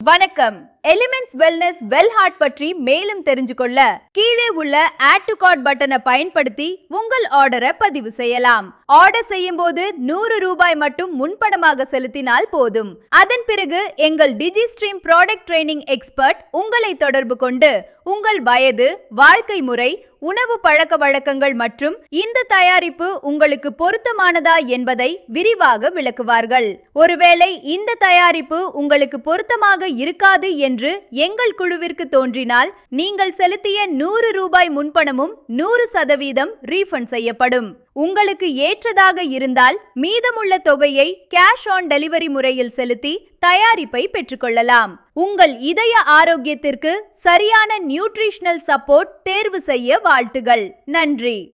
வணக்கம். Elements wellness well heart பற்றி மேலும் தெரிஞ்சுக்கொள்ள கீழே உள்ள ஆட் டு கார்ட் பட்டனை பயன்படுத்தி உங்கள் ஆர்டரை பதிவு செய்யலாம். ஆர்டர் செய்யும் போது 100 ரூபாய் மட்டும் முன்பணமாக செலுத்தினால் போதும். அதன் பிறகு எங்கள் டிஜிஸ்ட்ரீம் ப்ராடக்ட் ட்ரைனிங் எக்ஸ்பர்ட் உங்களை தொடர்பு கொண்டு உங்கள் வயது, வாழ்க்கை முறை, உணவு பழக்க வழக்கங்கள் மற்றும் இந்த தயாரிப்பு உங்களுக்கு பொருத்தமானதா என்பதை விரிவாக விளக்குவார்கள். ஒருவேளை இந்த தயாரிப்பு உங்களுக்கு பொருத்தமாக இருக்காது என்று எங்கள் குழுவிற்கு தோன்றினால் நீங்கள் செலுத்திய 100 ரூபாய் முன்பணமும் 100% ரீஃபண்ட் செய்யப்படும். உங்களுக்கு ஏற்றதாக இருந்தால் மீதமுள்ள தொகையை கேஷ் ஆன் டெலிவரி முறையில் செலுத்தி தயாரிப்பை பெற்றுக்கொள்ளலாம். உங்கள் இதய ஆரோக்கியத்திற்கு சரியான நியூட்ரிஷனல் சப்போர்ட் தேர்வு செய்ய வாழ்த்துகள். நன்றி.